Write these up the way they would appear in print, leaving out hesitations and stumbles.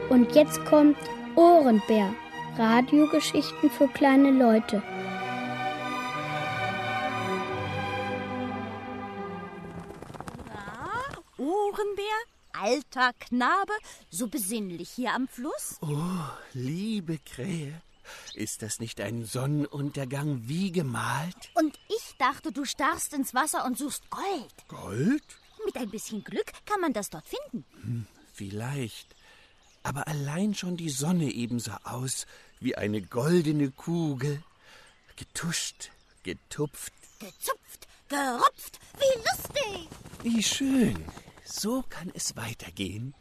Und jetzt kommt Ohrenbär. Radiogeschichten für kleine Leute. Na, Ohrenbär, alter Knabe, so besinnlich hier am Fluss. Oh, liebe Krähe, ist das nicht ein Sonnenuntergang wie gemalt? Und ich dachte, du starrst ins Wasser und suchst Gold. Gold? Mit ein bisschen Glück kann man das dort finden. Vielleicht. Aber allein schon die Sonne eben sah aus wie eine goldene Kugel. Getuscht, getupft. Gezupft, gerupft, wie lustig. Wie schön. So kann es weitergehen.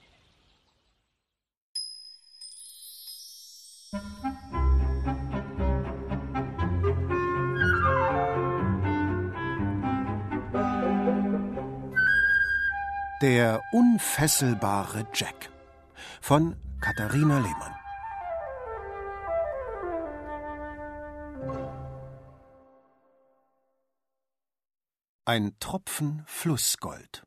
Der unfesselbare Jack von Katharina Lehmann. Ein Tropfen Flussgold.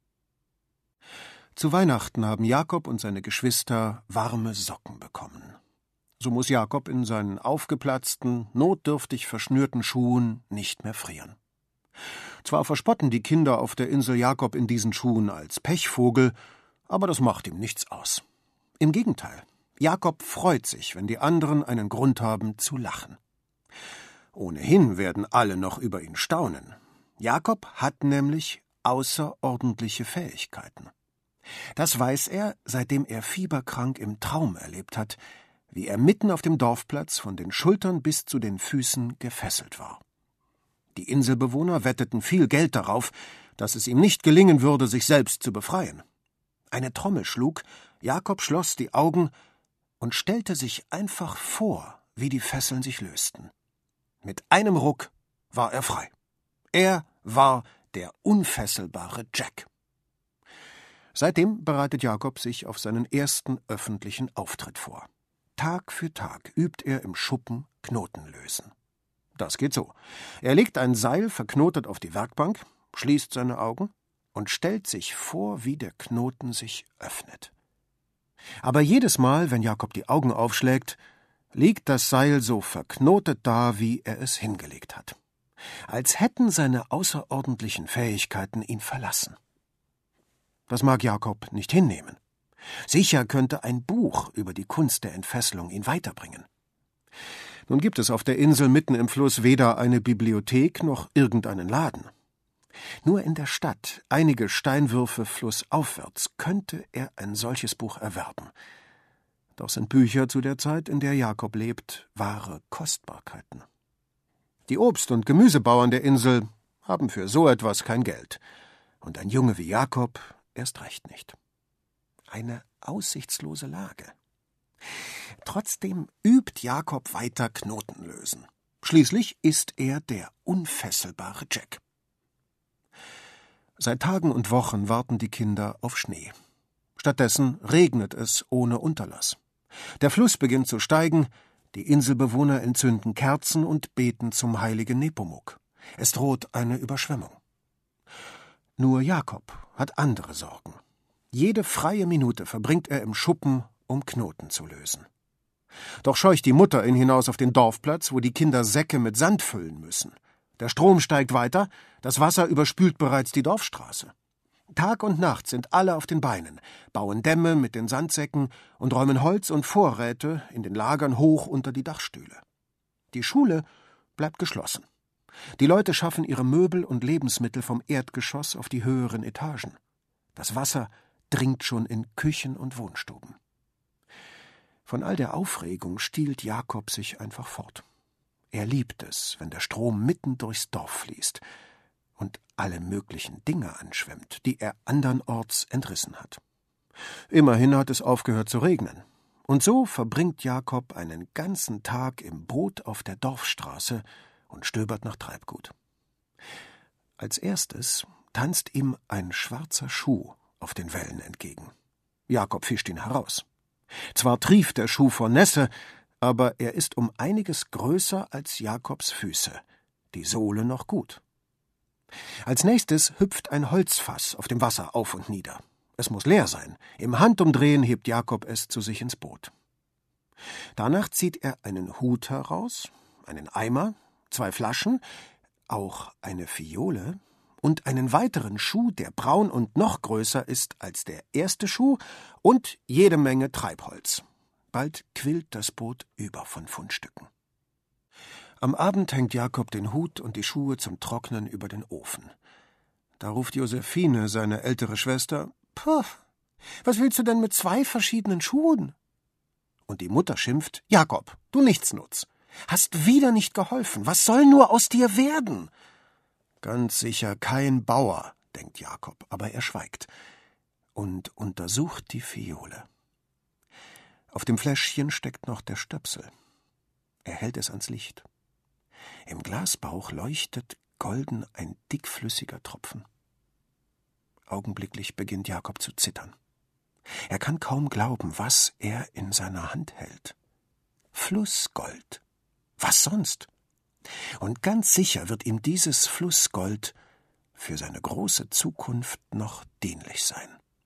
Zu Weihnachten haben Jakob und seine Geschwister warme Socken bekommen. So muss Jakob in seinen aufgeplatzten, notdürftig verschnürten Schuhen nicht mehr frieren. Zwar verspotten die Kinder auf der Insel Jakob in diesen Schuhen als Pechvogel, aber das macht ihm nichts aus. Im Gegenteil, Jakob freut sich, wenn die anderen einen Grund haben zu lachen. Ohnehin werden alle noch über ihn staunen. Jakob hat nämlich außerordentliche Fähigkeiten. Das weiß er, seitdem er fieberkrank im Traum erlebt hat, wie er mitten auf dem Dorfplatz von den Schultern bis zu den Füßen gefesselt war. Die Inselbewohner wetteten viel Geld darauf, dass es ihm nicht gelingen würde, sich selbst zu befreien. Eine Trommel schlug, Jakob schloss die Augen und stellte sich einfach vor, wie die Fesseln sich lösten. Mit einem Ruck war er frei. Er war der unfesselbare Jack. Seitdem bereitet Jakob sich auf seinen ersten öffentlichen Auftritt vor. Tag für Tag übt er im Schuppen Knoten lösen. Das geht so. Er legt ein Seil verknotet auf die Werkbank, schließt seine Augen und stellt sich vor, wie der Knoten sich öffnet. Aber jedes Mal, wenn Jakob die Augen aufschlägt, liegt das Seil so verknotet da, wie er es hingelegt hat. Als hätten seine außerordentlichen Fähigkeiten ihn verlassen. Das mag Jakob nicht hinnehmen. Sicher könnte ein Buch über die Kunst der Entfesselung ihn weiterbringen. Nun gibt es auf der Insel mitten im Fluss weder eine Bibliothek noch irgendeinen Laden. Nur in der Stadt, einige Steinwürfe flussaufwärts, könnte er ein solches Buch erwerben. Doch sind Bücher zu der Zeit, in der Jakob lebt, wahre Kostbarkeiten. Die Obst- und Gemüsebauern der Insel haben für so etwas kein Geld. Und ein Junge wie Jakob erst recht nicht. Eine aussichtslose Lage. Trotzdem übt Jakob weiter Knoten lösen. Schließlich ist er der unfesselbare Jack. Seit Tagen und Wochen warten die Kinder auf Schnee. Stattdessen regnet es ohne Unterlass. Der Fluss beginnt zu steigen, die Inselbewohner entzünden Kerzen und beten zum heiligen Nepomuk. Es droht eine Überschwemmung. Nur Jakob hat andere Sorgen. Jede freie Minute verbringt er im Schuppen, um Knoten zu lösen. Doch scheucht die Mutter ihn hinaus auf den Dorfplatz, wo die Kinder Säcke mit Sand füllen müssen. Der Strom steigt weiter, das Wasser überspült bereits die Dorfstraße. Tag und Nacht sind alle auf den Beinen, bauen Dämme mit den Sandsäcken und räumen Holz und Vorräte in den Lagern hoch unter die Dachstühle. Die Schule bleibt geschlossen. Die Leute schaffen ihre Möbel und Lebensmittel vom Erdgeschoss auf die höheren Etagen. Das Wasser dringt schon in Küchen und Wohnstuben. Von all der Aufregung stiehlt Jakob sich einfach fort. Er liebt es, wenn der Strom mitten durchs Dorf fließt und alle möglichen Dinge anschwemmt, die er andernorts entrissen hat. Immerhin hat es aufgehört zu regnen. Und so verbringt Jakob einen ganzen Tag im Boot auf der Dorfstraße und stöbert nach Treibgut. Als erstes tanzt ihm ein schwarzer Schuh auf den Wellen entgegen. Jakob fischt ihn heraus. Zwar trieft der Schuh vor Nässe, aber er ist um einiges größer als Jakobs Füße, die Sohle noch gut. Als nächstes hüpft ein Holzfass auf dem Wasser auf und nieder. Es muss leer sein. Im Handumdrehen hebt Jakob es zu sich ins Boot. Danach zieht er einen Hut heraus, einen Eimer, 2 Flaschen, auch eine Fiole und einen weiteren Schuh, der braun und noch größer ist als der erste Schuh, und jede Menge Treibholz. Bald quillt das Boot über von Fundstücken. Am Abend hängt Jakob den Hut und die Schuhe zum Trocknen über den Ofen. Da ruft Josephine, seine ältere Schwester: »Puh, was willst du denn mit 2 verschiedenen Schuhen?« Und die Mutter schimpft: »Jakob, du Nichtsnutz, hast wieder nicht geholfen. Was soll nur aus dir werden?« Ganz sicher kein Bauer, denkt Jakob, aber er schweigt und untersucht die Fiole. Auf dem Fläschchen steckt noch der Stöpsel. Er hält es ans Licht. Im Glasbauch leuchtet golden ein dickflüssiger Tropfen. Augenblicklich beginnt Jakob zu zittern. Er kann kaum glauben, was er in seiner Hand hält. Flussgold. Was sonst? Und ganz sicher wird ihm dieses Flussgold für seine große Zukunft noch dienlich sein.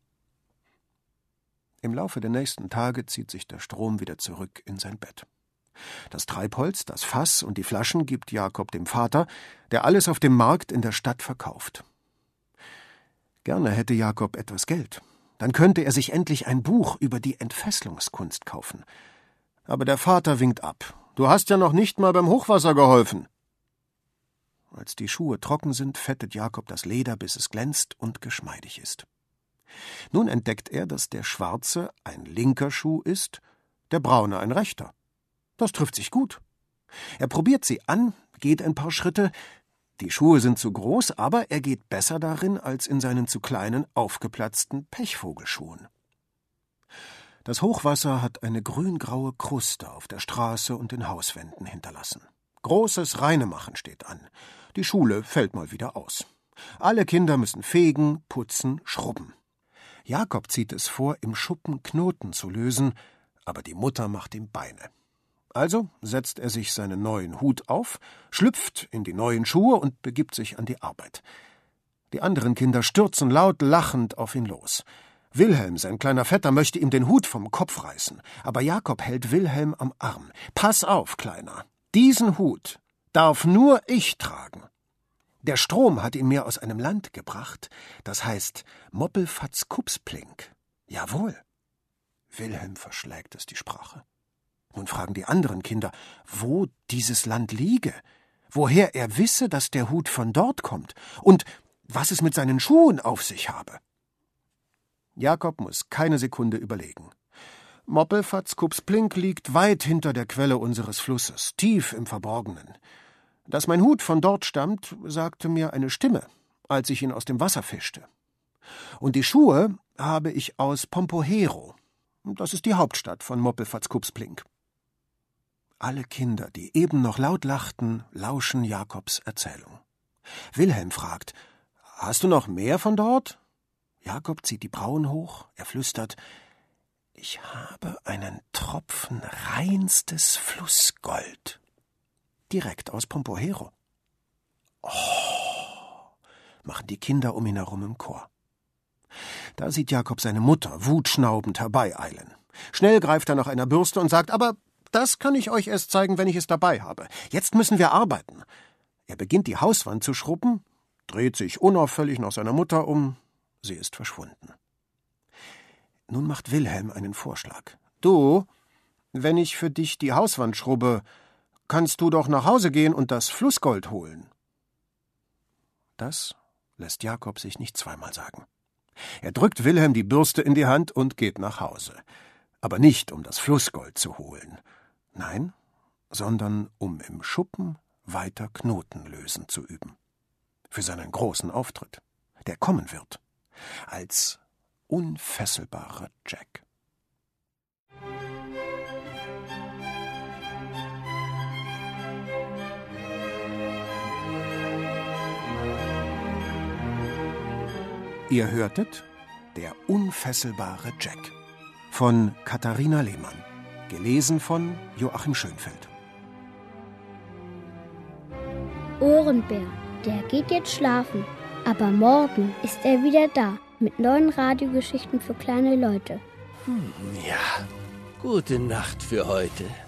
Im Laufe der nächsten Tage zieht sich der Strom wieder zurück in sein Bett. Das Treibholz, das Fass und die Flaschen gibt Jakob dem Vater, der alles auf dem Markt in der Stadt verkauft. Gerne hätte Jakob etwas Geld. Dann könnte er sich endlich ein Buch über die Entfesselungskunst kaufen. Aber der Vater winkt ab. »Du hast ja noch nicht mal beim Hochwasser geholfen.« Als die Schuhe trocken sind, fettet Jakob das Leder, bis es glänzt und geschmeidig ist. Nun entdeckt er, dass der schwarze ein linker Schuh ist, der braune ein rechter. Das trifft sich gut. Er probiert sie an, geht ein paar Schritte. Die Schuhe sind zu groß, aber er geht besser darin als in seinen zu kleinen, aufgeplatzten Pechvogelschuhen. Das Hochwasser hat eine grüngraue Kruste auf der Straße und den Hauswänden hinterlassen. Großes Reinemachen steht an. Die Schule fällt mal wieder aus. Alle Kinder müssen fegen, putzen, schrubben. Jakob zieht es vor, im Schuppen Knoten zu lösen, aber die Mutter macht ihm Beine. Also setzt er sich seinen neuen Hut auf, schlüpft in die neuen Schuhe und begibt sich an die Arbeit. Die anderen Kinder stürzen laut lachend auf ihn los. Wilhelm, sein kleiner Vetter, möchte ihm den Hut vom Kopf reißen, aber Jakob hält Wilhelm am Arm. »Pass auf, Kleiner, diesen Hut darf nur ich tragen. Der Strom hat ihn mir aus einem Land gebracht, das heißt Moppelfatz-Kupsplink. Jawohl.« Wilhelm verschlägt es die Sprache. Nun fragen die anderen Kinder, wo dieses Land liege, woher er wisse, dass der Hut von dort kommt und was es mit seinen Schuhen auf sich habe. Jakob muss keine Sekunde überlegen. Moppelfatz-Kupsplink liegt weit hinter der Quelle unseres Flusses, tief im Verborgenen. Dass mein Hut von dort stammt, sagte mir eine Stimme, als ich ihn aus dem Wasser fischte. Und die Schuhe habe ich aus Pompohero. Das ist die Hauptstadt von Moppelfatz-Kupsplink. Alle Kinder, die eben noch laut lachten, lauschen Jakobs Erzählung. Wilhelm fragt, »Hast du noch mehr von dort?« Jakob zieht die Brauen hoch, er flüstert, »Ich habe einen Tropfen reinstes Flussgold. Direkt aus Pompohero.« »Oh«, machen die Kinder um ihn herum im Chor. Da sieht Jakob seine Mutter wutschnaubend herbeieilen. Schnell greift er nach einer Bürste und sagt, »Aber das kann ich euch erst zeigen, wenn ich es dabei habe. Jetzt müssen wir arbeiten.« Er beginnt die Hauswand zu schrubben, dreht sich unauffällig nach seiner Mutter um. Sie ist verschwunden. Nun macht Wilhelm einen Vorschlag. »Du, wenn ich für dich die Hauswand schrubbe, kannst du doch nach Hause gehen und das Flussgold holen.« Das lässt Jakob sich nicht zweimal sagen. Er drückt Wilhelm die Bürste in die Hand und geht nach Hause. Aber nicht, um das Flussgold zu holen. Nein, sondern um im Schuppen weiter Knoten lösen zu üben. Für seinen großen Auftritt, der kommen wird. Als unfesselbarer Jack. Ihr hörtet Der unfesselbare Jack von Katharina Lehmann, gelesen von Joachim Schönfeld. Ohrenbär, der geht jetzt schlafen, aber morgen ist er wieder da. mit neuen Radiogeschichten für kleine Leute. Ja, gute Nacht für heute.